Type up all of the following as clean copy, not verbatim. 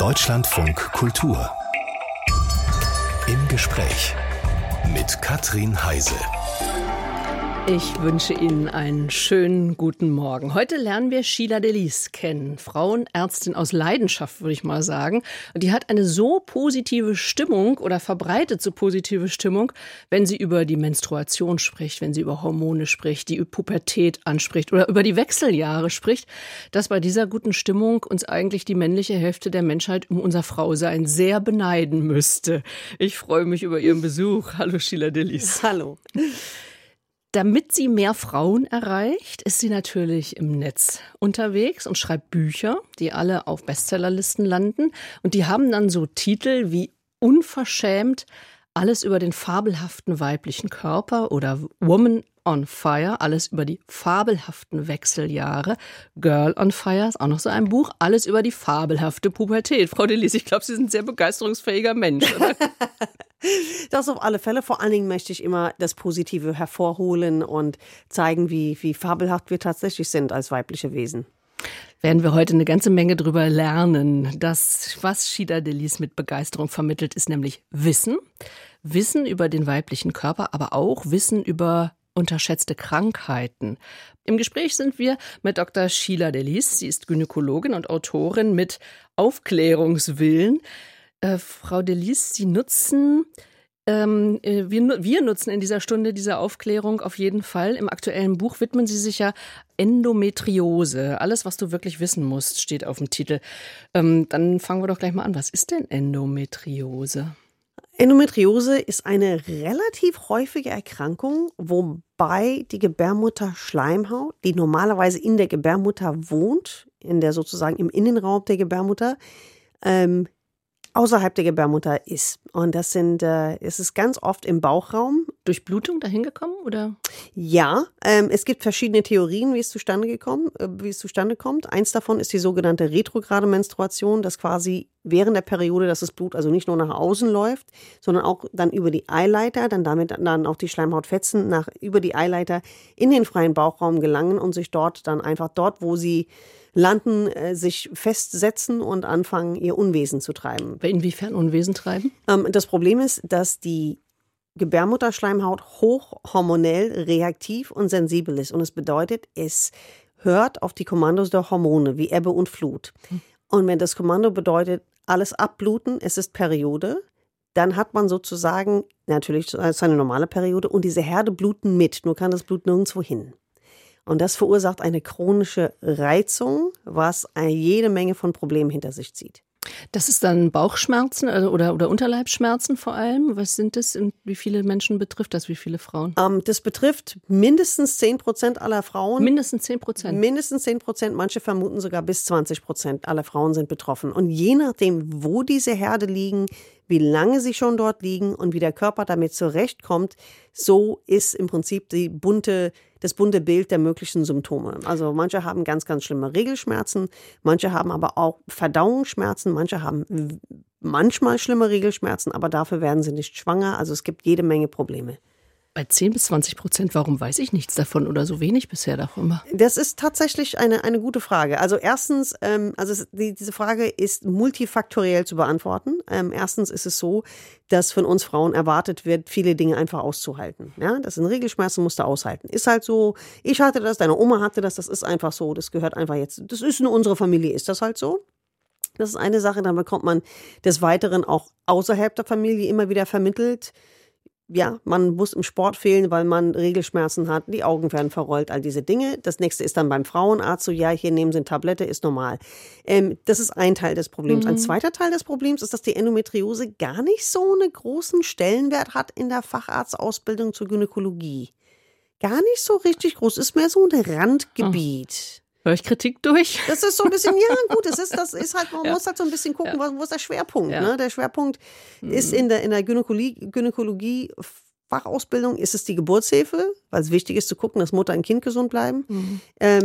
Deutschlandfunk Kultur. Im Gespräch mit Katrin Heise. Ich wünsche Ihnen einen schönen guten Morgen. Heute lernen wir Sheila Delis kennen, Frauenärztin aus Leidenschaft, würde ich mal sagen. Und die hat eine so positive Stimmung oder verbreitet so positive Stimmung, wenn sie über die Menstruation spricht, wenn sie über Hormone spricht, die Pubertät anspricht oder über die Wechseljahre spricht, dass bei dieser guten Stimmung uns eigentlich die männliche Hälfte der Menschheit um unser Frausein sehr beneiden müsste. Ich freue mich über Ihren Besuch. Hallo Sheila Delis. Hallo. Damit sie mehr Frauen erreicht, ist sie natürlich im Netz unterwegs und schreibt Bücher, die alle auf Bestsellerlisten landen. Und die haben dann so Titel wie Unverschämt, alles über den fabelhaften weiblichen Körper oder Woman on Fire, alles über die fabelhaften Wechseljahre. Girl on Fire ist auch noch so ein Buch, alles über die fabelhafte Pubertät. Frau Delis, ich glaube, Sie sind ein sehr begeisterungsfähiger Mensch, oder? Das auf alle Fälle. Vor allen Dingen möchte ich immer das Positive hervorholen und zeigen, wie fabelhaft wir tatsächlich sind als weibliche Wesen. Werden wir heute eine ganze Menge drüber lernen. Das, was Sheila Delis mit Begeisterung vermittelt, ist nämlich Wissen. Wissen über den weiblichen Körper, aber auch Wissen über unterschätzte Krankheiten. Im Gespräch sind wir mit Dr. Sheila Delis. Sie ist Gynäkologin und Autorin mit Aufklärungswillen. Frau Delis, Sie nutzen, wir nutzen in dieser Stunde diese Aufklärung auf jeden Fall. Im aktuellen Buch widmen Sie sich ja Endometriose. Alles, was du wirklich wissen musst, steht auf dem Titel. Dann fangen wir doch gleich mal an. Was ist denn Endometriose? Endometriose ist eine relativ häufige Erkrankung, wobei die Gebärmutterschleimhaut, die normalerweise in der Gebärmutter wohnt, sozusagen im Innenraum der Gebärmutter, außerhalb der Gebärmutter ist. Und es ist ganz oft im Bauchraum. Durch Blutung dahin gekommen, oder? Ja, es gibt verschiedene Theorien, wie es zustande kommt. Eins davon ist die sogenannte retrograde Menstruation, dass quasi während der Periode, dass das Blut also nicht nur nach außen läuft, sondern auch dann über die Eileiter, dann auch die Schleimhautfetzen über die Eileiter in den freien Bauchraum gelangen und sich dort, wo sie landen, sich festsetzen und anfangen, ihr Unwesen zu treiben. Inwiefern Unwesen treiben? Das Problem ist, dass die Gebärmutterschleimhaut hochhormonell reaktiv und sensibel ist. Und es bedeutet, es hört auf die Kommandos der Hormone, wie Ebbe und Flut. Und wenn das Kommando bedeutet, alles abbluten, es ist Periode, dann hat man sozusagen natürlich seine normale Periode und diese Herde bluten mit, nur kann das Blut nirgendwo hin. Und das verursacht eine chronische Reizung, was jede Menge von Problemen hinter sich zieht. Das ist dann Bauchschmerzen oder Unterleibsschmerzen vor allem? Was sind das und wie viele Menschen betrifft das, wie viele Frauen? Das betrifft mindestens 10% aller Frauen. Mindestens 10%? Mindestens 10%, manche vermuten sogar bis 20% aller Frauen sind betroffen. Und je nachdem, wo diese Herde liegen, wie lange sie schon dort liegen und wie der Körper damit zurechtkommt, so ist im Prinzip das bunte Bild der möglichen Symptome. Also manche haben ganz, ganz schlimme Regelschmerzen, manche haben aber auch Verdauungsschmerzen, manche haben manchmal schlimme Regelschmerzen, aber dafür werden sie nicht schwanger. Also es gibt jede Menge Probleme. Bei 10-20%, warum weiß ich nichts davon oder so wenig bisher davon? Das ist tatsächlich eine gute Frage. Also erstens, diese Frage ist multifaktoriell zu beantworten. Erstens ist es so, dass von uns Frauen erwartet wird, viele Dinge einfach auszuhalten. Ja, das sind Regelschmerzen, musst du aushalten. Ist halt so, ich hatte das, deine Oma hatte das ist einfach so, das gehört einfach jetzt, das ist in unserer Familie, ist das halt so. Das ist eine Sache, dann bekommt man des Weiteren auch außerhalb der Familie immer wieder vermittelt, ja, man muss im Sport fehlen, weil man Regelschmerzen hat, die Augen werden verrollt, all diese Dinge. Das nächste ist dann beim Frauenarzt so, ja, hier nehmen Sie eine Tablette, ist normal. Das ist ein Teil des Problems. Ein zweiter Teil des Problems ist, dass die Endometriose gar nicht so einen großen Stellenwert hat in der Facharztausbildung zur Gynäkologie. Gar nicht so richtig groß, ist mehr so ein Randgebiet. Höre ich Kritik durch? Das ist so ein bisschen, ja gut, das ist halt, man muss halt so ein bisschen gucken, wo ist der Schwerpunkt. Ja. Ne? Der Schwerpunkt ist in der Gynäkologie Fachausbildung ist es die Geburtshilfe, weil es wichtig ist zu gucken, dass Mutter und Kind gesund bleiben.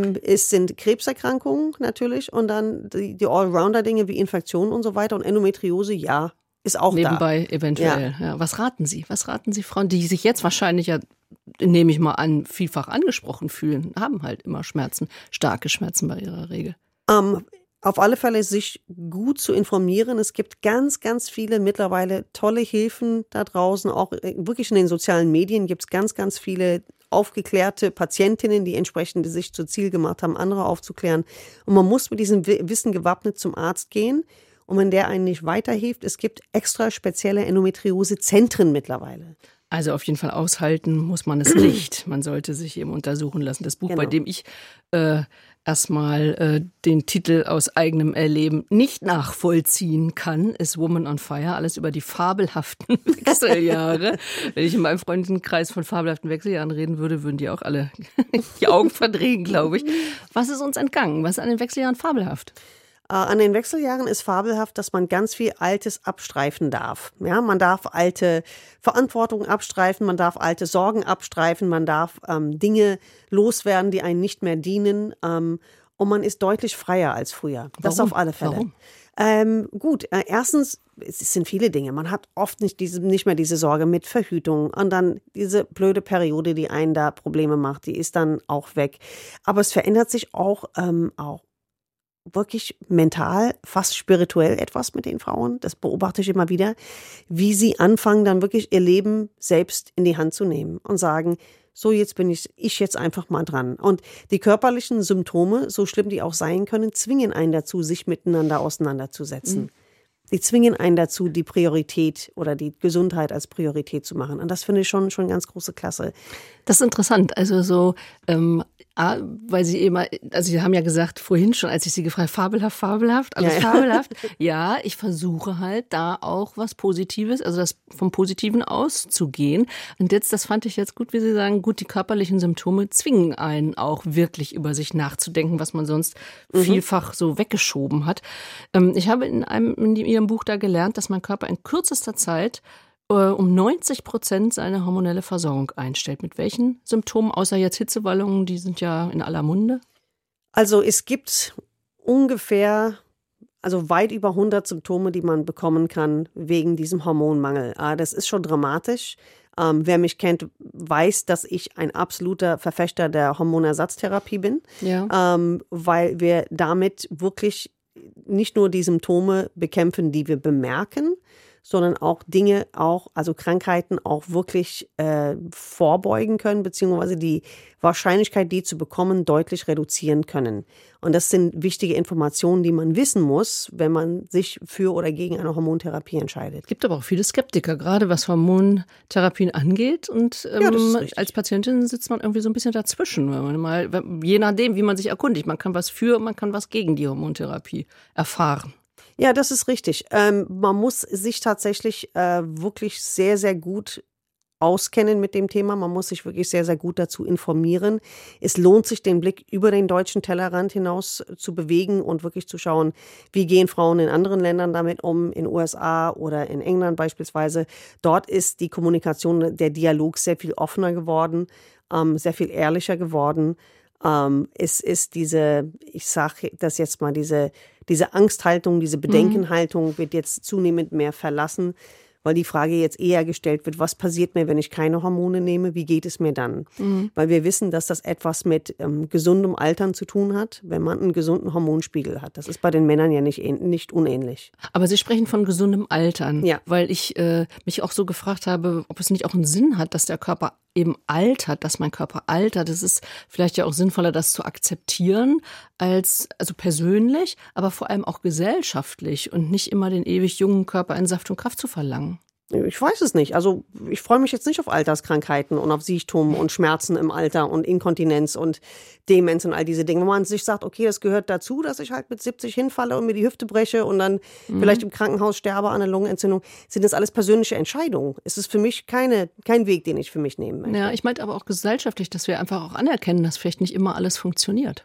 Es sind Krebserkrankungen natürlich und dann die Allrounder-Dinge wie Infektionen und so weiter und Endometriose, ja, ist auch nebenbei da. Eventuell. Ja. Was raten Sie? Was raten Sie Frauen, die sich jetzt wahrscheinlich ja, nehme ich mal an, vielfach angesprochen fühlen, haben halt immer Schmerzen, starke Schmerzen bei ihrer Regel? Auf alle Fälle sich gut zu informieren. Es gibt ganz, ganz viele mittlerweile tolle Hilfen da draußen. Auch wirklich in den sozialen Medien gibt es ganz, ganz viele aufgeklärte Patientinnen, die entsprechend sich zu Ziel gemacht haben, andere aufzuklären. Und man muss mit diesem Wissen gewappnet zum Arzt gehen. Und wenn der einen nicht weiterhilft, es gibt extra spezielle Endometriose-Zentren mittlerweile. Also auf jeden Fall aushalten muss man es nicht. Man sollte sich eben untersuchen lassen. Das Buch, Genau. bei dem ich erstmal den Titel aus eigenem Erleben nicht nachvollziehen kann, ist Woman on Fire. Alles über die fabelhaften Wechseljahre. Wenn ich in meinem Freundinnenkreis von fabelhaften Wechseljahren reden würde, würden die auch alle die Augen verdrehen, glaube ich. Was ist uns entgangen? Was ist an den Wechseljahren fabelhaft? An den Wechseljahren ist fabelhaft, dass man ganz viel Altes abstreifen darf. Ja, man darf alte Verantwortung abstreifen, man darf alte Sorgen abstreifen, man darf Dinge loswerden, die einen nicht mehr dienen. Und man ist deutlich freier als früher. Das Warum? auf alle Fälle. Warum? Erstens, es sind viele Dinge. Man hat oft nicht mehr diese Sorge mit Verhütung. Und dann diese blöde Periode, die einen da Probleme macht, die ist dann auch weg. Aber es verändert sich auch wirklich mental, fast spirituell etwas mit den Frauen. Das beobachte ich immer wieder, wie sie anfangen, dann wirklich ihr Leben selbst in die Hand zu nehmen und sagen, so jetzt bin ich jetzt einfach mal dran. Und die körperlichen Symptome, so schlimm die auch sein können, zwingen einen dazu, sich miteinander auseinanderzusetzen. Die zwingen einen dazu, die Priorität oder die Gesundheit als Priorität zu machen. Und das finde ich schon ganz große Klasse. Das ist interessant. Also so, weil Sie eben, also Sie haben ja gesagt vorhin schon, als ich Sie gefragt habe, fabelhaft, alles Ja. fabelhaft. Ja, ich versuche halt da auch was Positives, also das vom Positiven auszugehen. Und jetzt, das fand ich jetzt gut, wie Sie sagen, gut, die körperlichen Symptome zwingen einen auch wirklich über sich nachzudenken, was man sonst vielfach so weggeschoben hat. Ich habe in Ihrem Buch da gelernt, dass mein Körper in kürzester Zeit um 90% seine hormonelle Versorgung einstellt. Mit welchen Symptomen, außer jetzt Hitzewallungen, die sind ja in aller Munde? Also es gibt ungefähr, also weit über 100 Symptome, die man bekommen kann wegen diesem Hormonmangel. Das ist schon dramatisch. Wer mich kennt, weiß, dass ich ein absoluter Verfechter der Hormonersatztherapie bin, Ja. weil wir damit wirklich nicht nur die Symptome bekämpfen, die wir bemerken, sondern auch Dinge, also Krankheiten auch wirklich vorbeugen können, beziehungsweise die Wahrscheinlichkeit, die zu bekommen, deutlich reduzieren können. Und das sind wichtige Informationen, die man wissen muss, wenn man sich für oder gegen eine Hormontherapie entscheidet. Es gibt aber auch viele Skeptiker, gerade was Hormontherapien angeht. Und Ja, das ist richtig. als Patientin sitzt man irgendwie so ein bisschen dazwischen, wenn man mal, je nachdem, wie man sich erkundigt. Man kann was für, man kann was gegen die Hormontherapie erfahren. Ja, das ist richtig. Man muss sich tatsächlich wirklich sehr, sehr gut auskennen mit dem Thema. Man muss sich wirklich sehr, sehr gut dazu informieren. Es lohnt sich, den Blick über den deutschen Tellerrand hinaus zu bewegen und wirklich zu schauen, wie gehen Frauen in anderen Ländern damit um, in USA oder in England beispielsweise. Dort ist die Kommunikation, der Dialog sehr viel offener geworden, sehr viel ehrlicher geworden. Es ist ich sage das jetzt mal, diese Angsthaltung, diese Bedenkenhaltung wird jetzt zunehmend mehr verlassen, weil die Frage jetzt eher gestellt wird, was passiert mir, wenn ich keine Hormone nehme, wie geht es mir dann? Weil wir wissen, dass das etwas mit gesundem Altern zu tun hat, wenn man einen gesunden Hormonspiegel hat. Das ist bei den Männern ja nicht unähnlich. Aber Sie sprechen von gesundem Altern, Ja. weil ich mich auch so gefragt habe, ob es nicht auch einen Sinn hat, dass der Körper eben altert, dass mein Körper altert. Es ist vielleicht ja auch sinnvoller, das zu akzeptieren, also persönlich, aber vor allem auch gesellschaftlich und nicht immer den ewig jungen Körper in Saft und Kraft zu verlangen. Ich weiß es nicht. Also ich freue mich jetzt nicht auf Alterskrankheiten und auf Siechtum und Schmerzen im Alter und Inkontinenz und Demenz und all diese Dinge. Wenn man sich sagt, okay, das gehört dazu, dass ich halt mit 70 hinfalle und mir die Hüfte breche und dann vielleicht im Krankenhaus sterbe an einer Lungenentzündung, sind das alles persönliche Entscheidungen. Es ist für mich kein Weg, den ich für mich nehmen möchte. Ja, ich meinte aber auch gesellschaftlich, dass wir einfach auch anerkennen, dass vielleicht nicht immer alles funktioniert.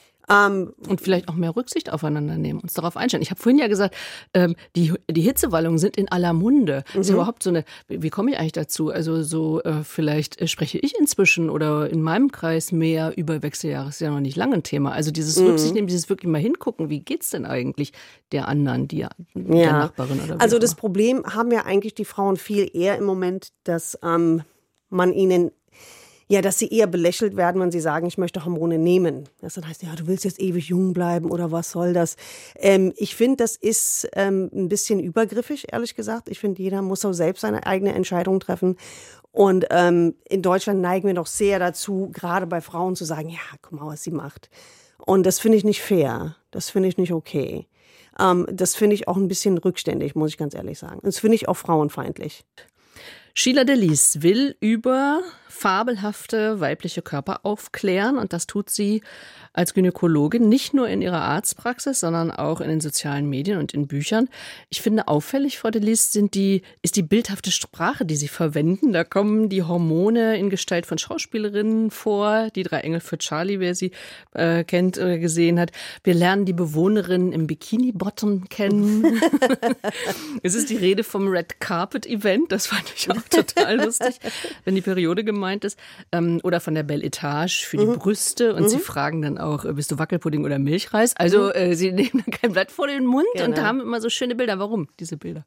Und vielleicht auch mehr Rücksicht aufeinander nehmen, uns darauf einstellen. Ich habe vorhin ja gesagt, die Hitzewallungen sind in aller Munde. Ist überhaupt so wie komme ich eigentlich dazu? Also vielleicht spreche ich inzwischen oder in meinem Kreis mehr über Wechseljahre, ist ja noch nicht lange ein Thema. Also dieses Rücksicht nehmen, dieses wirklich mal hingucken, wie geht's denn eigentlich der anderen, der Nachbarin oder wie Also auch das immer. Problem haben ja eigentlich die Frauen viel eher im Moment, dass man ihnen Ja, dass sie eher belächelt werden, wenn sie sagen, ich möchte Hormone nehmen. Das dann heißt, ja, du willst jetzt ewig jung bleiben oder was soll das? Ich finde, das ist ein bisschen übergriffig, ehrlich gesagt. Ich finde, jeder muss auch selbst seine eigene Entscheidung treffen. Und in Deutschland neigen wir doch sehr dazu, gerade bei Frauen zu sagen, ja, guck mal, was sie macht. Und das finde ich nicht fair. Das finde ich nicht okay. Das finde ich auch ein bisschen rückständig, muss ich ganz ehrlich sagen. Das finde ich auch frauenfeindlich. Sheila Delis will über fabelhafte weibliche Körper aufklären und das tut sie als Gynäkologin nicht nur in ihrer Arztpraxis, sondern auch in den sozialen Medien und in Büchern. Ich finde auffällig, Frau Delis, ist die bildhafte Sprache, die Sie verwenden. Da kommen die Hormone in Gestalt von Schauspielerinnen vor, die 3 Engel für Charlie, wer sie kennt oder gesehen hat. Wir lernen die Bewohnerin im Bikini-Bottom kennen. Es ist die Rede vom Red Carpet Event, das fand ich auch total lustig, wenn die Periode gemeint ist. Oder von der Belle Etage für die Brüste und sie fragen dann auch, bist du Wackelpudding oder Milchreis? Also sie nehmen dann kein Blatt vor den Mund und haben immer so schöne Bilder. Warum diese Bilder?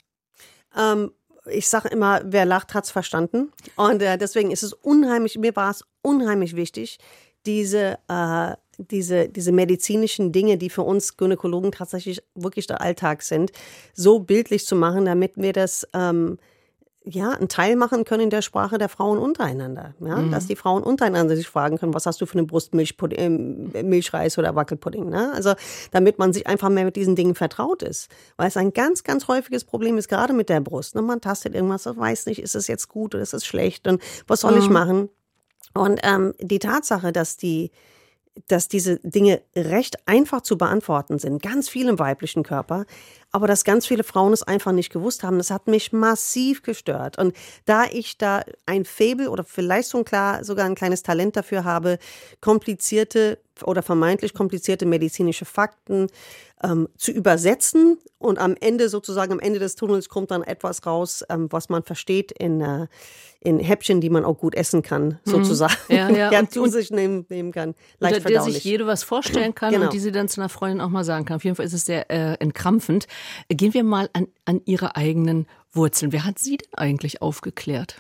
Ich sage immer, wer lacht, hat's verstanden. Und deswegen ist es mir war es unheimlich wichtig, diese medizinischen Dinge, die für uns Gynäkologen tatsächlich wirklich der Alltag sind, so bildlich zu machen, damit wir das einen Teil machen können in der Sprache der Frauen untereinander. Ja? Dass die Frauen untereinander sich fragen können, was hast du für eine Brustmilch, Milchreis oder Wackelpudding. Ne? Also damit man sich einfach mehr mit diesen Dingen vertraut ist. Weil es ein ganz, ganz häufiges Problem ist, gerade mit der Brust. Ne? Man tastet irgendwas, weiß nicht, ist es jetzt gut oder ist es schlecht und was soll ich machen? Und die Tatsache, dass diese Dinge recht einfach zu beantworten sind, ganz viel im weiblichen Körper, aber dass ganz viele Frauen es einfach nicht gewusst haben, das hat mich massiv gestört. Und da ich da ein Faible oder vielleicht sogar ein kleines Talent dafür habe, komplizierte oder vermeintlich komplizierte medizinische Fakten zu übersetzen und am Ende des Tunnels kommt dann etwas raus, was man versteht in Häppchen, die man auch gut essen kann, sozusagen. Und zu sich nehmen kann. Leicht verdaulich. Der sich jede was vorstellen kann und die sie dann zu einer Freundin auch mal sagen kann. Auf jeden Fall ist es sehr entkrampfend. Gehen wir mal an Ihre eigenen Wurzeln. Wer hat Sie denn eigentlich aufgeklärt?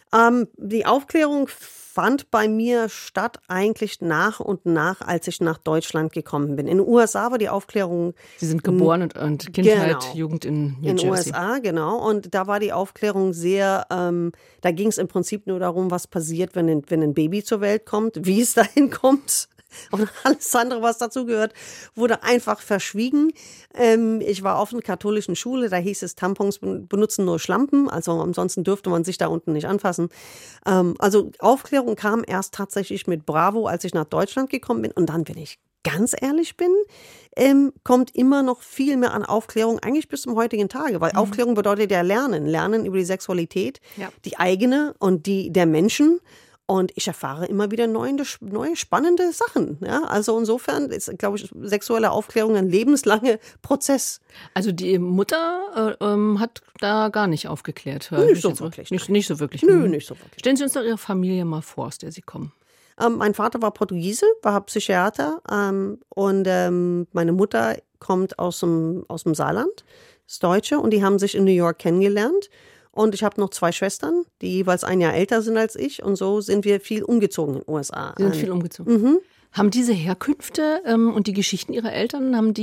Die Aufklärung fand bei mir statt eigentlich nach und nach, als ich nach Deutschland gekommen bin. In den USA war die Aufklärung... Sie sind geboren und Kindheit, Jugend in New Jersey. In den USA, genau. Und da war die Aufklärung sehr, da ging es im Prinzip nur darum, was passiert, wenn ein Baby zur Welt kommt, wie es dahin kommt. Und alles andere, was dazu gehört, wurde einfach verschwiegen. Ich war auf einer katholischen Schule, da hieß es, Tampons benutzen nur Schlampen, also ansonsten dürfte man sich da unten nicht anfassen. Also Aufklärung kam erst tatsächlich mit Bravo, als ich nach Deutschland gekommen bin. Und dann, wenn ich ganz ehrlich bin, kommt immer noch viel mehr an Aufklärung, eigentlich bis zum heutigen Tage. Weil Aufklärung bedeutet ja Lernen über die Sexualität, die eigene und die der Menschen. Und ich erfahre immer wieder neue spannende Sachen. Ja? Also insofern ist, glaube ich, sexuelle Aufklärung ein lebenslanger Prozess. Also die Mutter hat da gar nicht aufgeklärt. Nicht so wirklich. Nicht so wirklich. Nö, nicht so wirklich. Stellen Sie uns doch Ihre Familie mal vor, aus der Sie kommen. Mein Vater war Portugiese, war Psychiater und meine Mutter kommt aus dem Saarland, ist Deutsche und die haben sich in New York kennengelernt. Und ich habe noch 2 Schwestern, die jeweils ein Jahr älter sind als ich. Und so sind wir viel umgezogen in den USA. Sie sind viel umgezogen. Haben diese Herkünfte und die Geschichten Ihrer Eltern, waren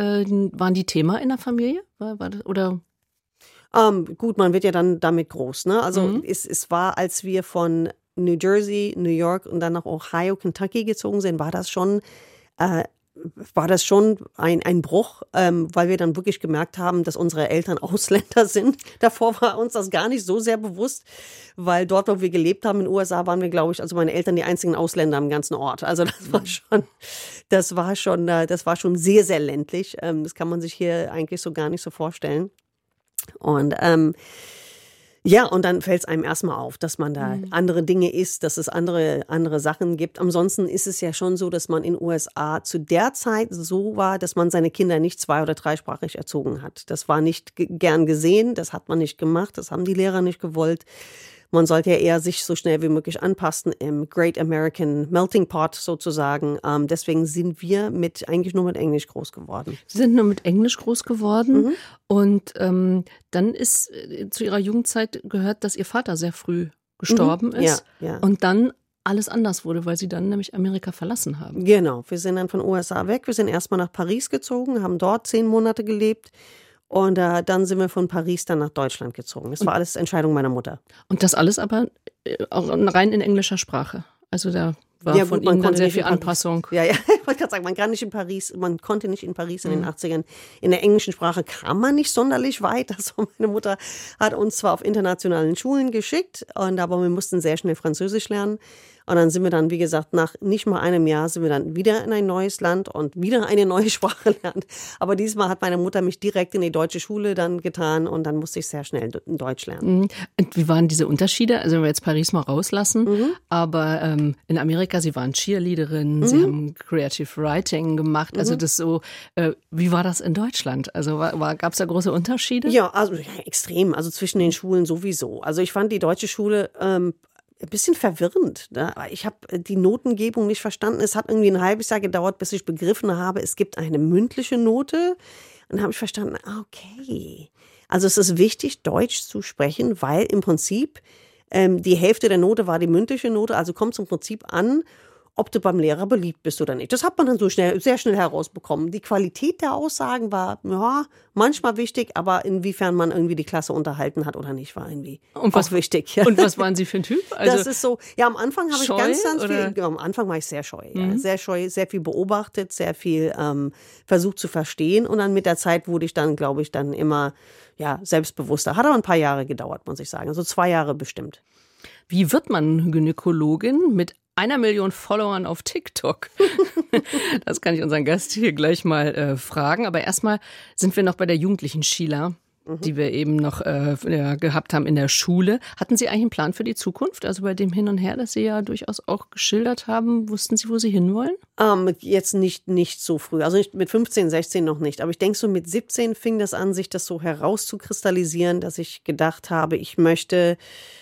die Thema in der Familie? War das, oder? Gut, man wird ja dann damit groß. Ne? Also es war, als wir von New Jersey, New York und dann nach Ohio, Kentucky gezogen sind, war das schon ein Bruch, weil wir dann wirklich gemerkt haben, dass unsere Eltern Ausländer sind. Davor war uns das gar nicht so sehr bewusst, weil dort, wo wir gelebt haben in den USA, waren wir, glaube ich, also meine Eltern die einzigen Ausländer im ganzen Ort. Also das war schon sehr, sehr ländlich. Das kann man sich hier eigentlich so gar nicht so vorstellen. Und und dann fällt es einem erstmal auf, dass man da andere Dinge isst, dass es andere Sachen gibt. Ansonsten ist es ja schon so, dass man in den USA zu der Zeit so war, dass man seine Kinder nicht 2- oder 3-sprachig erzogen hat. Das war nicht gern gesehen, das hat man nicht gemacht, das haben die Lehrer nicht gewollt. Man sollte ja eher sich so schnell wie möglich anpassen im Great American Melting Pot sozusagen. Deswegen sind wir eigentlich nur mit Englisch groß geworden. Sie sind nur mit Englisch groß geworden und dann ist zu Ihrer Jugendzeit gehört, dass Ihr Vater sehr früh gestorben ist. Ja. Und dann alles anders wurde, weil Sie dann nämlich Amerika verlassen haben. Genau, wir sind dann von USA weg. Wir sind erstmal nach Paris gezogen, haben dort 10 Monate gelebt. Und dann sind wir von Paris dann nach Deutschland gezogen. Das war alles Entscheidung meiner Mutter. Und das alles aber auch rein in englischer Sprache. Also da war Ja, gut, von man Ihnen dann konnte sehr nicht viel in Paris. Anpassung. Ja, ich wollte gerade sagen, man konnte nicht in Paris in den 80ern. In der englischen Sprache kam man nicht sonderlich weit. Also meine Mutter hat uns zwar auf internationalen Schulen geschickt, aber wir mussten sehr schnell Französisch lernen. Und dann sind wir dann, wie gesagt, nach nicht mal einem Jahr sind wir dann wieder in ein neues Land und wieder eine neue Sprache lernen. Aber diesmal hat meine Mutter mich direkt in die deutsche Schule dann getan und dann musste ich sehr schnell Deutsch lernen. Und wie waren diese Unterschiede? Also wenn wir jetzt Paris mal rauslassen, aber in Amerika, Sie waren Cheerleaderin, Sie haben Creative Writing gemacht, also das so, wie war das in Deutschland? Also gab es da große Unterschiede? Ja, also extrem, also zwischen den Schulen sowieso. Also ich fand die deutsche Schule ein bisschen verwirrend. Ne? Ich habe die Notengebung nicht verstanden. Es hat irgendwie ein halbes Jahr gedauert, bis ich begriffen habe, es gibt eine mündliche Note. Und dann habe ich verstanden, okay. Also es ist wichtig, Deutsch zu sprechen, weil im Prinzip die Hälfte der Note war die mündliche Note. Also kommt es im Prinzip an, ob du beim Lehrer beliebt bist oder nicht. Das hat man dann sehr schnell herausbekommen. Die Qualität der Aussagen war manchmal wichtig, aber inwiefern man irgendwie die Klasse unterhalten hat oder nicht, war irgendwie auch wichtig. Ja. Und was waren Sie für ein Typ? Also das ist so, ja, am Anfang habe ich ganz viel, am Anfang war ich sehr scheu. Ja, sehr scheu, sehr viel beobachtet, sehr viel versucht zu verstehen und dann mit der Zeit wurde ich dann, glaube ich, dann immer selbstbewusster. Hat aber ein paar Jahre gedauert, muss ich sagen, also 2 Jahre bestimmt. Wie wird man Gynäkologin mit 1 Million Followern auf TikTok? Das kann ich unseren Gast hier gleich mal fragen. Aber erstmal sind wir noch bei der jugendlichen Sheila, die wir eben noch gehabt haben in der Schule. Hatten Sie eigentlich einen Plan für die Zukunft? Also bei dem Hin und Her, das Sie ja durchaus auch geschildert haben, wussten Sie, wo Sie hinwollen? Jetzt nicht so früh. Also mit 15, 16 noch nicht. Aber ich denke, so mit 17 fing das an, sich das so herauszukristallisieren, dass ich gedacht habe, ich möchte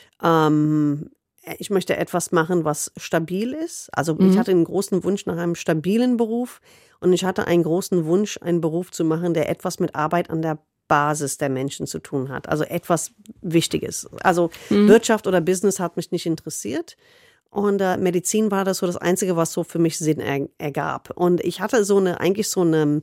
etwas machen, was stabil ist. Also ich hatte einen großen Wunsch nach einem stabilen Beruf und ich hatte einen großen Wunsch, einen Beruf zu machen, der etwas mit Arbeit an der Basis der Menschen zu tun hat. Also etwas Wichtiges. Also Wirtschaft oder Business hat mich nicht interessiert. Und Medizin war das so das Einzige, was so für mich Sinn ergab. Und ich hatte so ein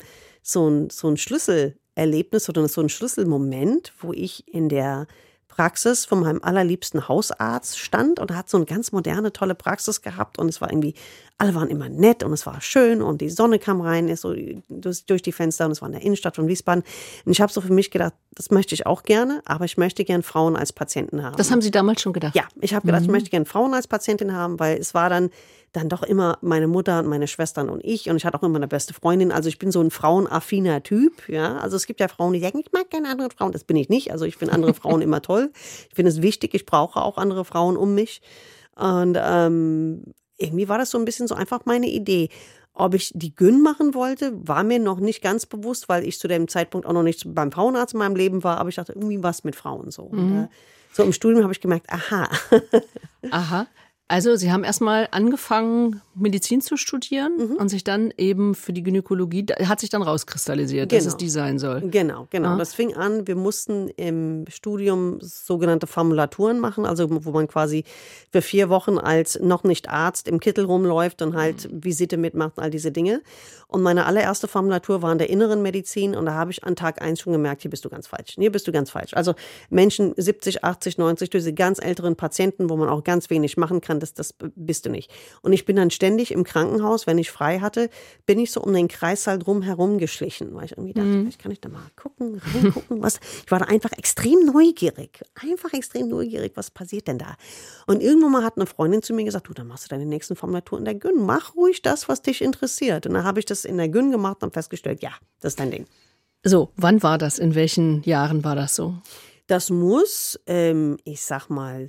Schlüsselerlebnis oder so ein Schlüsselmoment, wo ich in der Praxis von meinem allerliebsten Hausarzt stand und hat so eine ganz moderne, tolle Praxis gehabt und es war irgendwie, alle waren immer nett und es war schön und die Sonne kam rein, ist so durch die Fenster und es war in der Innenstadt von Wiesbaden. Und ich habe so für mich gedacht, das möchte ich auch gerne, aber ich möchte gern Frauen als Patienten haben. Das haben Sie damals schon gedacht? Ja, ich habe gedacht, ich möchte gern Frauen als Patientin haben, weil es war dann doch immer meine Mutter und meine Schwestern und ich hatte auch immer eine beste Freundin. Also ich bin so ein frauenaffiner Typ, ja. Also es gibt ja Frauen, die sagen, ich mag keine anderen Frauen. Das bin ich nicht. Also ich finde andere Frauen immer toll. Ich finde es wichtig. Ich brauche auch andere Frauen um mich. Und irgendwie war das so ein bisschen so einfach meine Idee. Ob ich die Gyn machen wollte, war mir noch nicht ganz bewusst, weil ich zu dem Zeitpunkt auch noch nicht beim Frauenarzt in meinem Leben war. Aber ich dachte, irgendwie was mit Frauen so. Und, so im Studium habe ich gemerkt, aha. Aha. Also Sie haben erstmal angefangen, Medizin zu studieren und sich dann eben für die Gynäkologie, hat sich dann rauskristallisiert, dass es die sein soll. Genau. Ja. Das fing an, wir mussten im Studium sogenannte Formulaturen machen, also wo man quasi für 4 Wochen als noch nicht Arzt im Kittel rumläuft und halt Visite mitmacht und all diese Dinge. Und meine allererste Formulatur war in der inneren Medizin und da habe ich an Tag 1 schon gemerkt, hier bist du ganz falsch. Also Menschen 70, 80, 90, diese ganz älteren Patienten, wo man auch ganz wenig machen kann, das bist du nicht. Und ich bin dann ständig im Krankenhaus, wenn ich frei hatte, bin ich so um den Kreissaal drum herum geschlichen, weil ich irgendwie dachte, vielleicht kann ich da mal reingucken, was. Ich war da einfach extrem neugierig, was passiert denn da? Und irgendwann mal hat eine Freundin zu mir gesagt, du, dann machst du deine nächsten Formulaturen in der Gyn, mach ruhig das, was dich interessiert. Und dann habe ich das in der Gyn gemacht und festgestellt, ja, das ist dein Ding. So, wann war das? In welchen Jahren war das so? Das muss, ich sag mal,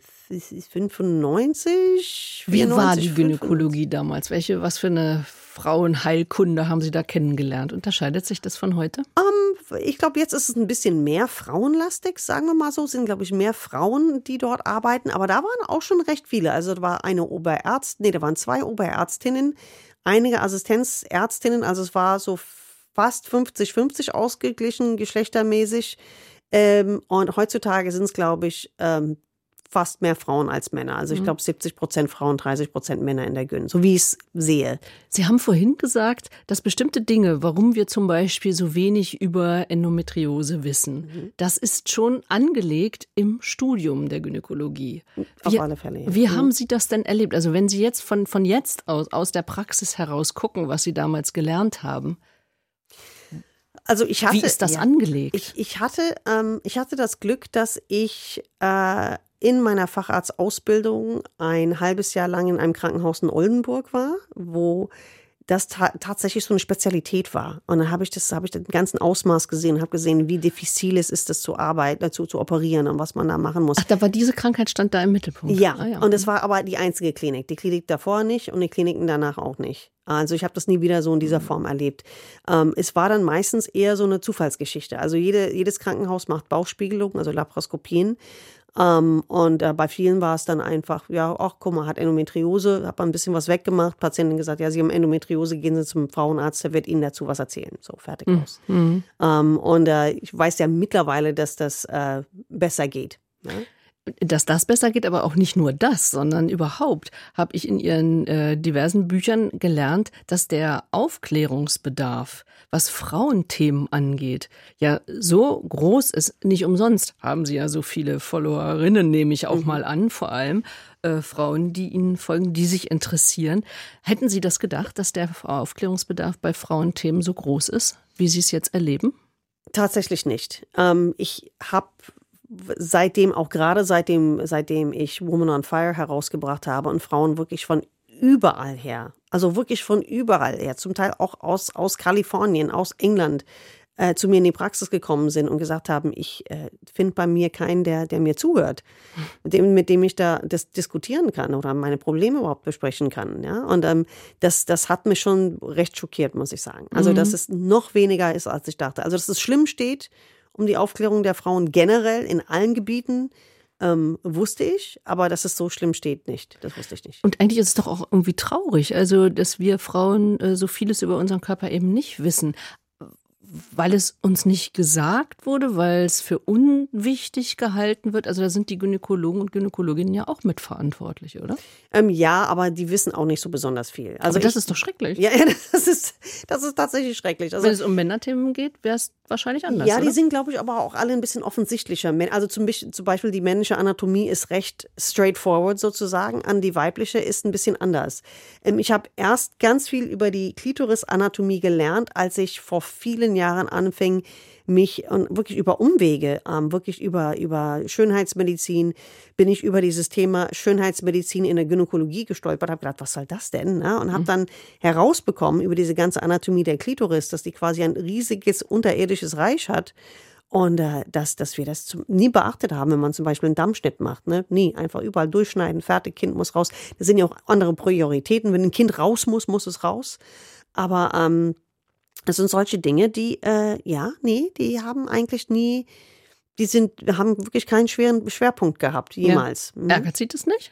95, 94, Wie war die Gynäkologie damals? Was für eine Frauenheilkunde haben Sie da kennengelernt? Unterscheidet sich das von heute? Ich glaube, jetzt ist es ein bisschen mehr frauenlastig, sagen wir mal so. Es sind, glaube ich, mehr Frauen, die dort arbeiten. Aber da waren auch schon recht viele. Also da war da waren 2 Oberärztinnen, einige Assistenzärztinnen. Also es war so fast 50-50 ausgeglichen, geschlechtermäßig. Und heutzutage sind es, glaube ich, fast mehr Frauen als Männer. Also ich glaube 70% Frauen, 30% Männer in der Gyn, so wie ich es sehe. Sie haben vorhin gesagt, dass bestimmte Dinge, warum wir zum Beispiel so wenig über Endometriose wissen, das ist schon angelegt im Studium der Gynäkologie. Auf alle Fälle. Ja. Wie haben Sie das denn erlebt? Also wenn Sie jetzt von jetzt aus der Praxis heraus gucken, was Sie damals gelernt haben, also wie ist das angelegt? Ich hatte das Glück, dass ich in meiner Facharztausbildung ein halbes Jahr lang in einem Krankenhaus in Oldenburg war, wo das tatsächlich so eine Spezialität war. Und dann habe ich den ganzen Ausmaß gesehen, habe gesehen, wie diffizil es ist, das zu arbeiten, dazu zu operieren und was man da machen muss. Ach, da war diese Krankheit stand da im Mittelpunkt. Ja, und es war aber die einzige Klinik. Die Klinik davor nicht und die Kliniken danach auch nicht. Also ich habe das nie wieder so in dieser Form erlebt. Es war dann meistens eher so eine Zufallsgeschichte. Also jedes Krankenhaus macht Bauchspiegelungen, also Laparoskopien. Und bei vielen war es dann einfach, ja, ach guck mal, hat Endometriose, hat man ein bisschen was weggemacht. Patientin gesagt, ja, Sie haben Endometriose, gehen Sie zum Frauenarzt, der wird Ihnen dazu was erzählen. So, fertig aus. Und ich weiß ja mittlerweile, dass das besser geht. Ne? Dass das besser geht, aber auch nicht nur das, sondern überhaupt habe ich in Ihren diversen Büchern gelernt, dass der Aufklärungsbedarf, was Frauenthemen angeht, ja so groß ist. Nicht umsonst haben Sie ja so viele Followerinnen, nehme ich auch mal an, vor allem Frauen, die Ihnen folgen, die sich interessieren. Hätten Sie das gedacht, dass der Aufklärungsbedarf bei Frauenthemen so groß ist, wie Sie es jetzt erleben? Tatsächlich nicht. Ich habe seitdem ich Woman on Fire herausgebracht habe und Frauen wirklich von überall her, also wirklich von überall her, zum Teil auch aus Kalifornien, aus England, zu mir in die Praxis gekommen sind und gesagt haben, ich finde bei mir keinen, der mir zuhört, mit dem ich da das diskutieren kann oder meine Probleme überhaupt besprechen kann. Ja? Und das hat mich schon recht schockiert, muss ich sagen. Also, dass es noch weniger ist, als ich dachte. Also, dass es schlimm steht um die Aufklärung der Frauen generell in allen Gebieten, wusste ich, aber dass es so schlimm steht, nicht. Das wusste ich nicht. Und eigentlich ist es doch auch irgendwie traurig, also dass wir Frauen so vieles über unseren Körper eben nicht wissen. Weil es uns nicht gesagt wurde, weil es für unwichtig gehalten wird. Also da sind die Gynäkologen und Gynäkologinnen ja auch mitverantwortlich, oder? Ja, aber die wissen auch nicht so besonders viel. Also aber das ist doch schrecklich. Ja, das ist tatsächlich schrecklich. Also, wenn es um Männerthemen geht, wäre es wahrscheinlich anders, ja, die oder? sind, glaube ich, aber auch alle ein bisschen offensichtlicher. Also zum Beispiel die männliche Anatomie ist recht straightforward sozusagen, an die weibliche ist ein bisschen anders. Ich habe erst ganz viel über die Klitoris-Anatomie gelernt, als ich vor vielen Jahren anfing, mich wirklich über Umwege, wirklich über Schönheitsmedizin, bin ich über dieses Thema Schönheitsmedizin in der Gynäkologie gestolpert, habe gedacht, was soll das denn? Ne? Und habe dann herausbekommen über diese ganze Anatomie der Klitoris, dass die quasi ein riesiges unterirdisches Reich hat. Und dass wir das nie beachtet haben, wenn man zum Beispiel einen Dammschnitt macht. Ne? Nie, einfach überall durchschneiden, fertig, Kind muss raus. Das sind ja auch andere Prioritäten. Wenn ein Kind raus muss es raus. Aber das sind solche Dinge, die, die haben eigentlich nie, haben wirklich keinen schweren Schwerpunkt gehabt, jemals. Ja. Ärgert Sie das nicht?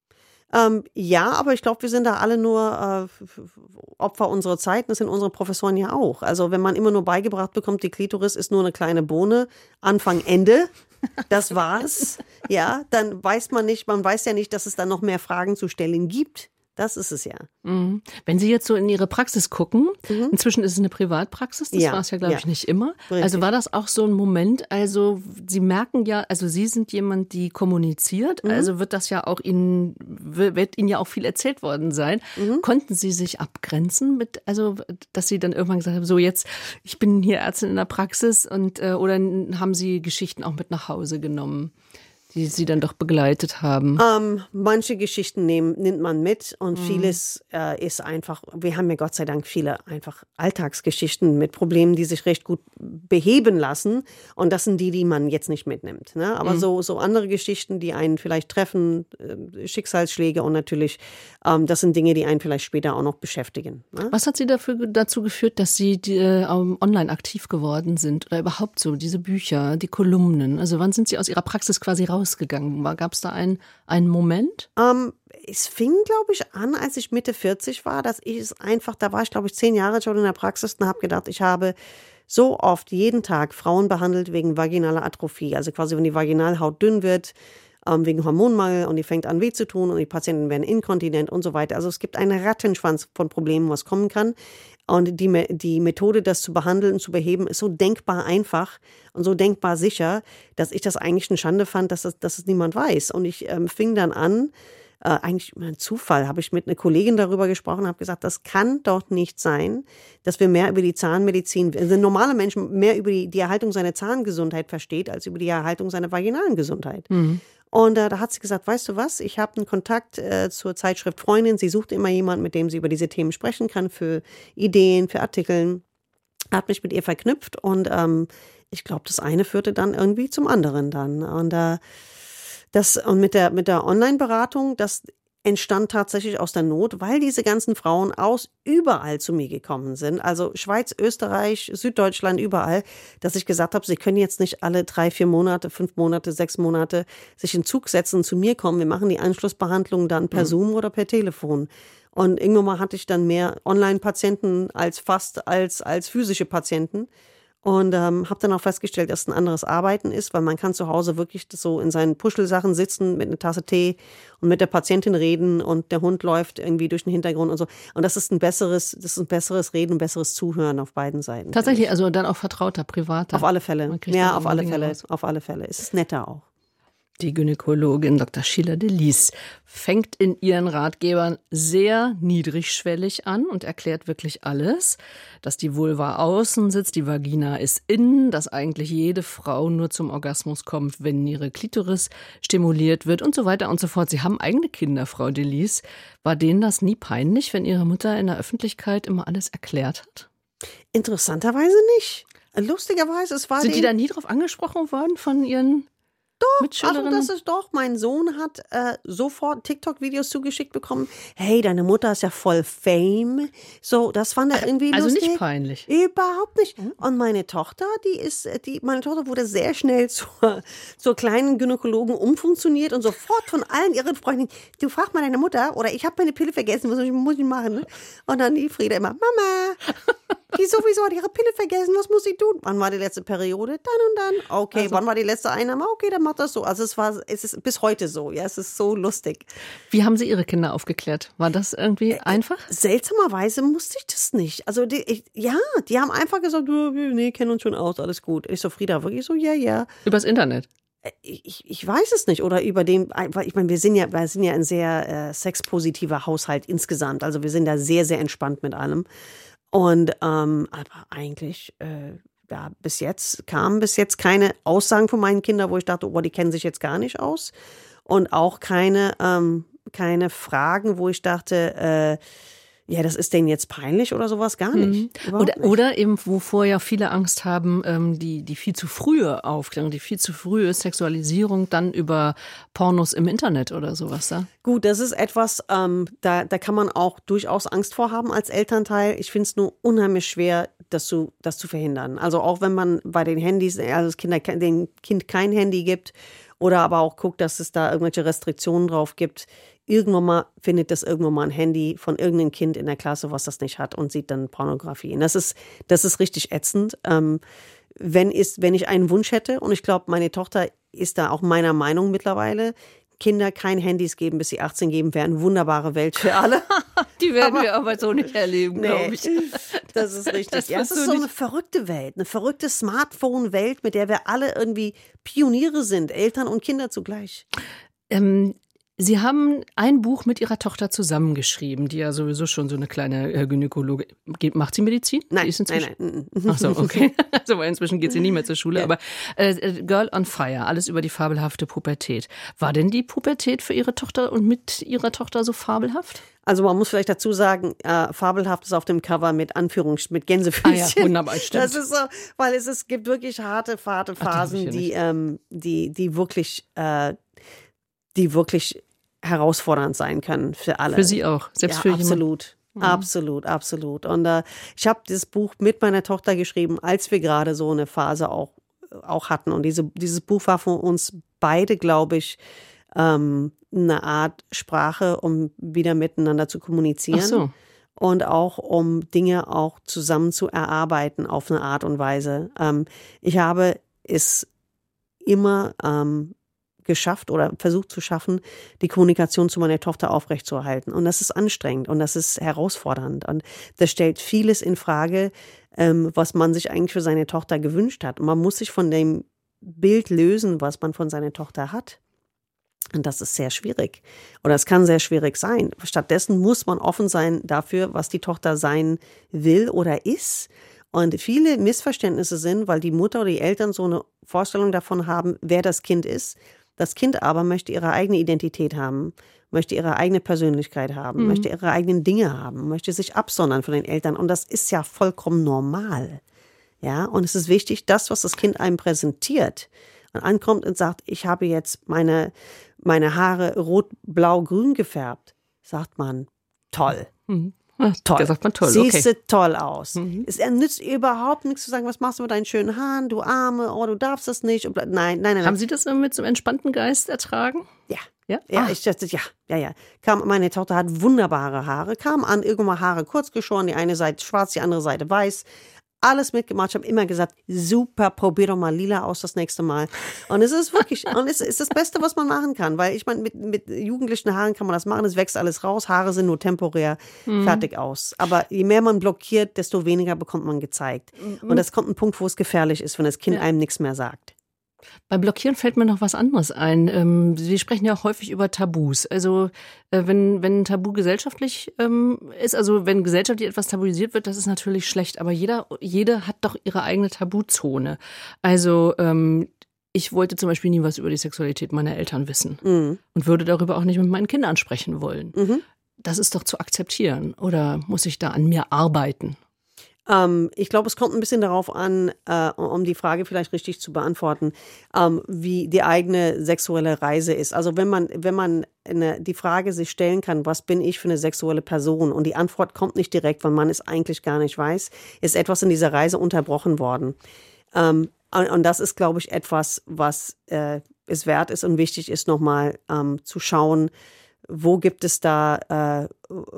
Ja, aber ich glaube, wir sind da alle nur Opfer unserer Zeit. Das sind unsere Professoren ja auch. Also wenn man immer nur beigebracht bekommt, die Klitoris ist nur eine kleine Bohne, Anfang, Ende, das war's. Ja, dann weiß man weiß ja nicht, dass es dann noch mehr Fragen zu stellen gibt. Das ist es ja. Mhm. Wenn Sie jetzt so in Ihre Praxis gucken, inzwischen ist es eine Privatpraxis, das war es ja, glaube ich, nicht immer. Richtig. Also war das auch so ein Moment, also Sie merken ja, also Sie sind jemand, die kommuniziert, also wird das ja auch wird Ihnen ja auch viel erzählt worden sein. Konnten Sie sich abgrenzen also dass Sie dann irgendwann gesagt haben, so jetzt, ich bin hier Ärztin in der Praxis oder haben Sie Geschichten auch mit nach Hause genommen, die Sie dann doch begleitet haben? Manche Geschichten nimmt man mit und vieles ist einfach, wir haben ja Gott sei Dank viele einfach Alltagsgeschichten mit Problemen, die sich recht gut beheben lassen und das sind die man jetzt nicht mitnimmt. Ne? Aber so andere Geschichten, die einen vielleicht treffen, Schicksalsschläge und natürlich, das sind Dinge, die einen vielleicht später auch noch beschäftigen. Ne? Was hat Sie dazu geführt, dass Sie online aktiv geworden sind oder überhaupt so, diese Bücher, die Kolumnen? Also wann sind Sie aus Ihrer Praxis quasi rausgegangen? Gab es da einen Moment? Es fing, glaube ich, an, als ich Mitte 40 war, dass ich es einfach, da war ich, glaube ich, 10 Jahre schon in der Praxis und habe gedacht, ich habe so oft jeden Tag Frauen behandelt wegen vaginaler Atrophie. Also quasi, wenn die Vaginalhaut dünn wird, wegen Hormonmangel und die fängt an weh zu tun und die Patienten werden inkontinent und so weiter. Also es gibt einen Rattenschwanz von Problemen, was kommen kann. Und die Methode, das zu behandeln, zu beheben, ist so denkbar einfach und so denkbar sicher, dass ich das eigentlich eine Schande fand, dass es niemand weiß. Und ich fing dann an, eigentlich ein Zufall, habe ich mit einer Kollegin darüber gesprochen, habe gesagt, das kann doch nicht sein, dass wir mehr über die Zahnmedizin, also ein normaler Mensch mehr über die Erhaltung seiner Zahngesundheit versteht, als über die Erhaltung seiner vaginalen Gesundheit. Mhm. Und da hat sie gesagt, weißt du was, ich habe einen Kontakt zur Zeitschrift Freundin, sie sucht immer jemanden, mit dem sie über diese Themen sprechen kann, für Ideen, für Artikeln, hat mich mit ihr verknüpft und ich glaube, das eine führte dann irgendwie zum anderen dann. Und mit der Online-Beratung, das entstand tatsächlich aus der Not, weil diese ganzen Frauen aus überall zu mir gekommen sind. Also Schweiz, Österreich, Süddeutschland, überall, dass ich gesagt habe, sie können jetzt nicht alle 3, 4 Monate, 5 Monate, 6 Monate sich in Zug setzen und zu mir kommen. Wir machen die Anschlussbehandlung dann per Zoom oder per Telefon. Und irgendwann mal hatte ich dann mehr Online-Patienten als physische Patienten. Und habe dann auch festgestellt, dass es ein anderes Arbeiten ist, weil man kann zu Hause wirklich so in seinen Puschelsachen sitzen mit einer Tasse Tee und mit der Patientin reden und der Hund läuft irgendwie durch den Hintergrund und so. Und das ist ein besseres Reden, ein besseres Zuhören auf beiden Seiten. Tatsächlich, also dann auch vertrauter, privater. Auf alle Fälle. Ja, auf alle Fälle. Es ist netter auch. Die Gynäkologin Dr. Sheila Delis fängt in ihren Ratgebern sehr niedrigschwellig an und erklärt wirklich alles, dass die Vulva außen sitzt, die Vagina ist innen, dass eigentlich jede Frau nur zum Orgasmus kommt, wenn ihre Klitoris stimuliert wird und so weiter und so fort. Sie haben eigene Kinder, Frau Delis. War denen das nie peinlich, wenn ihre Mutter in der Öffentlichkeit immer alles erklärt hat? Interessanterweise nicht. Lustigerweise, es war Sind die da nie drauf angesprochen worden von ihren Also das ist doch, mein Sohn hat sofort TikTok-Videos zugeschickt bekommen. Hey, deine Mutter ist ja voll Fame. So, das fand er irgendwie lustig. Also nicht peinlich? Überhaupt nicht. Und meine Tochter, meine Tochter wurde sehr schnell zur kleinen Gynäkologen umfunktioniert und sofort von allen ihren Freunden, du frag mal deine Mutter oder ich habe meine Pille vergessen, was muss ich machen? Ne? Und dann die Frieda immer, Mama, die sowieso hat ihre Pille vergessen, was muss sie tun? Wann war die letzte Periode? Dann und dann. Okay, also, wann war die letzte Einnahme? Okay, dann macht das so. Also es ist bis heute so. Ja, es ist so lustig. Wie haben Sie Ihre Kinder aufgeklärt? War das irgendwie einfach? Seltsamerweise musste ich das nicht. Also die haben einfach gesagt, nee, kennen uns schon aus, alles gut. Ich so, Frieda, wirklich so, ja. Übers Internet? Ich weiß es nicht. Oder über den, ich meine, wir sind ja ein sehr sexpositiver Haushalt insgesamt. Also wir sind da sehr, sehr entspannt mit allem. Und aber eigentlich bis jetzt kamen keine Aussagen von meinen Kindern, wo ich dachte, die kennen sich jetzt gar nicht aus. Und auch keine Fragen, wo ich dachte, das ist denen jetzt peinlich oder sowas, gar nicht. Oder eben, wovor ja viele Angst haben, die viel zu frühe Aufklärung, die viel zu frühe Sexualisierung dann über Pornos im Internet oder sowas da. Gut, das ist etwas, da kann man auch durchaus Angst vor haben als Elternteil. Ich finde es nur unheimlich schwer, das zu verhindern. Also auch wenn man bei den Handys, also dem Kind kein Handy gibt oder aber auch guckt, dass es da irgendwelche Restriktionen drauf gibt. Irgendwann mal findet das irgendwann mal ein Handy von irgendeinem Kind in der Klasse, was das nicht hat und sieht dann Pornografie. Und das ist richtig ätzend. Wenn ich einen Wunsch hätte, und ich glaube, meine Tochter ist da auch meiner Meinung mittlerweile, Kinder kein Handys geben, bis sie 18 geben, wäre eine wunderbare Welt für alle. Die werden wir aber so nicht erleben, glaube ich. Das ist richtig. Es ist so eine verrückte Welt, eine verrückte Smartphone-Welt, mit der wir alle irgendwie Pioniere sind, Eltern und Kinder zugleich. Sie haben ein Buch mit Ihrer Tochter zusammengeschrieben, die ja sowieso schon so eine kleine Gynäkologin. Macht sie Medizin? Nein, nein. Ach so, okay. Also, weil inzwischen geht sie nie mehr zur Schule. Ja. Aber Girl on Fire, alles über die fabelhafte Pubertät. War denn die Pubertät für Ihre Tochter und mit Ihrer Tochter so fabelhaft? Also man muss vielleicht dazu sagen, fabelhaft ist auf dem Cover mit mit Gänsefüßchen. Ah ja, wunderbar, stimmt. Das ist so, weil es gibt wirklich harte Phasen, die wirklich herausfordernd sein können für alle. Für Sie auch, selbst für jemanden. Absolut. Und ich habe dieses Buch mit meiner Tochter geschrieben, als wir gerade so eine Phase auch hatten. Und dieses Buch war für uns beide, glaube ich, eine Art Sprache, um wieder miteinander zu kommunizieren. Ach so. Und auch um Dinge auch zusammen zu erarbeiten auf eine Art und Weise. Ich habe es immer geschafft oder versucht zu schaffen, die Kommunikation zu meiner Tochter aufrechtzuerhalten. Und das ist anstrengend und das ist herausfordernd. Und das stellt vieles in Frage, was man sich eigentlich für seine Tochter gewünscht hat. Und man muss sich von dem Bild lösen, was man von seiner Tochter hat. Und das ist sehr schwierig. Oder es kann sehr schwierig sein. Stattdessen muss man offen sein dafür, was die Tochter sein will oder ist. Und viele Missverständnisse sind, weil die Mutter oder die Eltern so eine Vorstellung davon haben, wer das Kind ist. Das Kind aber möchte ihre eigene Identität haben, möchte ihre eigene Persönlichkeit haben, möchte ihre eigenen Dinge haben, möchte sich absondern von den Eltern. Und das ist ja vollkommen normal. Ja, und es ist wichtig, das, was das Kind einem präsentiert und ankommt und sagt, ich habe jetzt meine Haare rot, blau, grün gefärbt, sagt man, toll. Toll. Da sagt man toll, Siehst du toll aus. Es nützt überhaupt nichts zu sagen, was machst du mit deinen schönen Haaren, du Arme, oh, du darfst das nicht. Nein. Haben Sie das mit so einem entspannten Geist ertragen? Ja. Ja? Ja. Meine Tochter hat wunderbare Haare, kam an, irgendwann Haare kurz geschoren, die eine Seite schwarz, die andere Seite weiß. Alles mitgemacht. Ich habe immer gesagt, super, probier doch mal lila aus das nächste Mal. Und es ist wirklich, und es ist das Beste, was man machen kann, weil ich meine, mit jugendlichen Haaren kann man das machen, es wächst alles raus, Haare sind nur temporär, fertig aus. Aber je mehr man blockiert, desto weniger bekommt man gezeigt. Und es kommt ein Punkt, wo es gefährlich ist, wenn das Kind einem nichts mehr sagt. Beim Blockieren fällt mir noch was anderes ein. Sie sprechen ja häufig über Tabus. Also wenn ein Tabu gesellschaftlich ist, also wenn gesellschaftlich etwas tabuisiert wird, das ist natürlich schlecht. Aber jede hat doch ihre eigene Tabuzone. Also ich wollte zum Beispiel nie was über die Sexualität meiner Eltern wissen und würde darüber auch nicht mit meinen Kindern sprechen wollen. Das ist doch zu akzeptieren. Oder muss ich da an mir arbeiten? Ich glaube, es kommt ein bisschen darauf an, um die Frage vielleicht richtig zu beantworten, wie die eigene sexuelle Reise ist. Also wenn man die Frage sich stellen kann, was bin ich für eine sexuelle Person? Und die Antwort kommt nicht direkt, weil man es eigentlich gar nicht weiß, ist etwas in dieser Reise unterbrochen worden. Und das ist, glaube ich, etwas, was es wert ist und wichtig ist, nochmal zu schauen, wo gibt es etwas,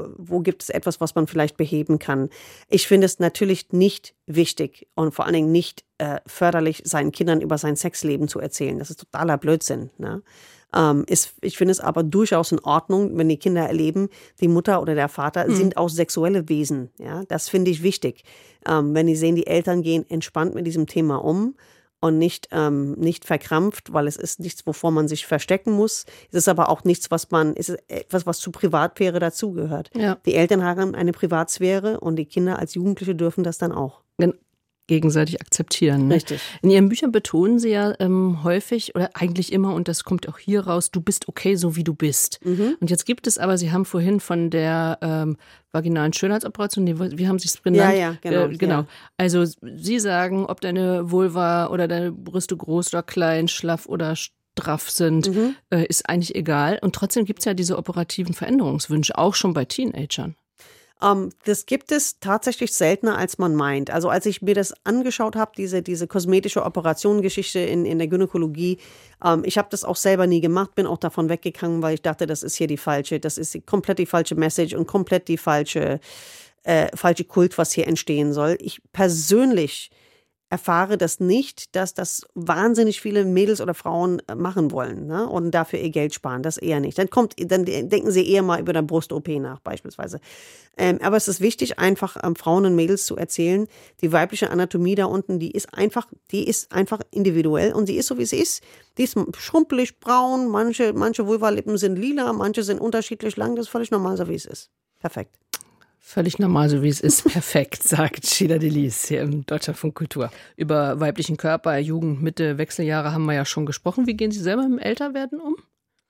was man vielleicht beheben kann? Ich finde es natürlich nicht wichtig und vor allen Dingen nicht förderlich, seinen Kindern über sein Sexleben zu erzählen. Das ist totaler Blödsinn. Ne? Ich finde es aber durchaus in Ordnung, wenn die Kinder erleben, die Mutter oder der Vater sind auch sexuelle Wesen. Ja? Das finde ich wichtig. Wenn die sehen, die Eltern gehen entspannt mit diesem Thema um, und nicht verkrampft, weil es ist nichts, wovor man sich verstecken muss. Es ist aber auch nichts, was zu Privatsphäre dazugehört. Ja. Die Eltern haben eine Privatsphäre und die Kinder als Jugendliche dürfen das dann auch. Gegenseitig akzeptieren. Ne? Richtig. In Ihren Büchern betonen Sie ja häufig oder eigentlich immer, und das kommt auch hier raus, du bist okay, so wie du bist. Und jetzt gibt es aber, Sie haben vorhin von der vaginalen Schönheitsoperation, wie haben Sie es genannt? Ja, genau. Ja. Also Sie sagen, ob deine Vulva oder deine Brüste groß oder klein, schlaff oder straff sind, ist eigentlich egal. Und trotzdem gibt es ja diese operativen Veränderungswünsche, auch schon bei Teenagern. Das gibt es tatsächlich seltener, als man meint. Also als ich mir das angeschaut habe, diese kosmetische Operationengeschichte in der Gynäkologie, ich habe das auch selber nie gemacht, bin auch davon weggegangen, weil ich dachte, das ist komplett die falsche Message und komplett die falsche Kult, was hier entstehen soll. Ich persönlich erfahre das nicht, dass das wahnsinnig viele Mädels oder Frauen machen wollen, ne? Und dafür ihr Geld sparen, das eher nicht. Dann denken sie eher mal über eine Brust-OP nach beispielsweise. Aber es ist wichtig, einfach Frauen und Mädels zu erzählen, die weibliche Anatomie da unten, die ist einfach individuell und sie ist so, wie sie ist. Die ist schrumpelig, braun, manche Vulvalippen sind lila, manche sind unterschiedlich lang, das ist völlig normal, so wie es ist. Perfekt. Völlig normal, so wie es ist. Perfekt, sagt Chida Delis hier im Deutschlandfunk Kultur. Über weiblichen Körper, Jugend, Mitte, Wechseljahre haben wir ja schon gesprochen. Wie gehen Sie selber mit dem Älterwerden um?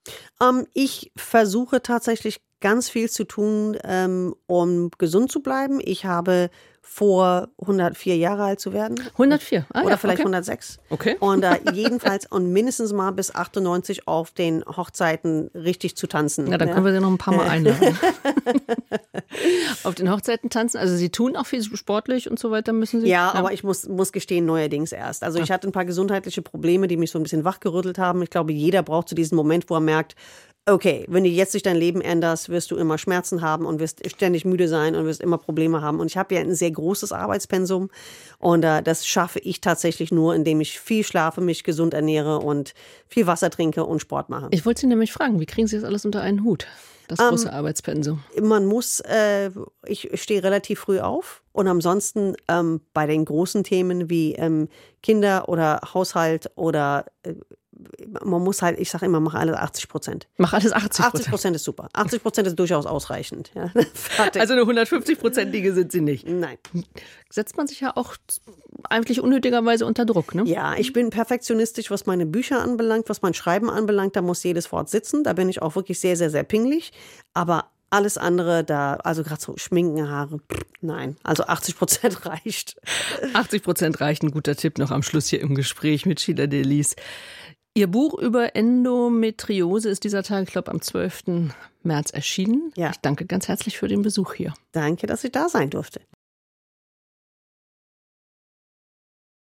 Ich versuche tatsächlich ganz viel zu tun, um gesund zu bleiben. Ich habe vor, 104 Jahre alt zu werden. 104? Oder vielleicht 106. Okay. Und jedenfalls und mindestens mal bis 98 auf den Hochzeiten richtig zu tanzen. Ja, dann können wir Sie noch ein paar Mal einladen. Auf den Hochzeiten tanzen? Also Sie tun auch viel sportlich und so weiter, müssen Sie? Ja, aber ich muss gestehen, neuerdings erst. Also ich hatte ein paar gesundheitliche Probleme, die mich so ein bisschen wachgerüttelt haben. Ich glaube, jeder braucht so diesen Moment, wo er merkt, okay, wenn du jetzt nicht dein Leben änderst, wirst du immer Schmerzen haben und wirst ständig müde sein und wirst immer Probleme haben. Und ich habe ja ein sehr großes Arbeitspensum und das schaffe ich tatsächlich nur, indem ich viel schlafe, mich gesund ernähre und viel Wasser trinke und Sport mache. Ich wollte Sie nämlich fragen, wie kriegen Sie das alles unter einen Hut? Das große Arbeitspensum. Man muss, ich stehe relativ früh auf und ansonsten bei den großen Themen wie Kinder oder Haushalt oder man muss halt, ich sage immer, mach alles 80%. Mach alles 80%. 80% ist super. 80% ist durchaus ausreichend. Ja. Also eine 150%ige sind Sie nicht. Nein. Setzt man sich ja auch eigentlich unnötigerweise unter Druck, ne? Ja, ich bin perfektionistisch, was meine Bücher anbelangt, was mein Schreiben anbelangt. Da muss jedes Wort sitzen. Da bin ich auch wirklich sehr, sehr, sehr pingelig. Aber alles andere, also gerade so Schminken, Haare, nein. Also 80% reicht. 80% reicht, ein guter Tipp noch am Schluss hier im Gespräch mit Sheila Delis. Ihr Buch über Endometriose ist dieser Tag, ich glaube, am 12. März erschienen. Ja. Ich danke ganz herzlich für den Besuch hier. Danke, dass ich da sein durfte.